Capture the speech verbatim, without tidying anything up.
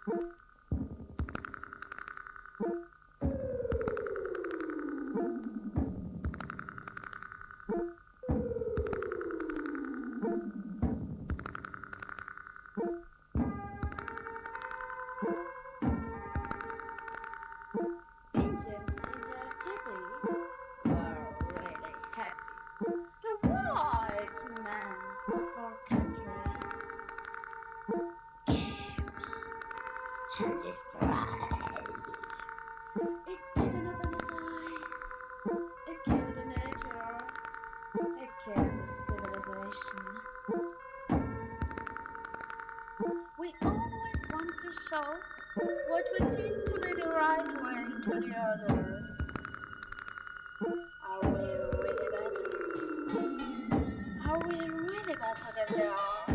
Indians and their tippies were really happy. The white men of our countries came and destroyed. It didn't open its eyes. It killed the nature. It killed the civilization. We always want to show what we think to be the right way to the others. Are we really better? Are we really better than they are?